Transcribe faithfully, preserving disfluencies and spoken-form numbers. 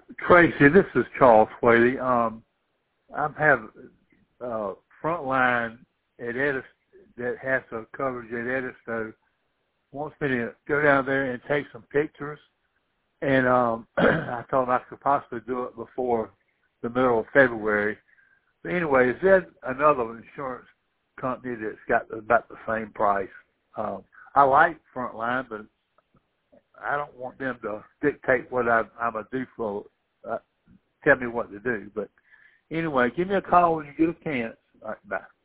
Tracy, this is Charles Whaley. Um, I have uh, Frontline at Edison that has a coverage at Edisto. Wants me to go down there and take some pictures, and um, I told him I could possibly do it before the middle of February. But anyway, is there another insurance company that's got about the same price? Um, I like Frontline, but I don't want them to dictate what I, I'm going to do for, uh, tell me what to do. But anyway, give me a call when you get a chance. All right, bye.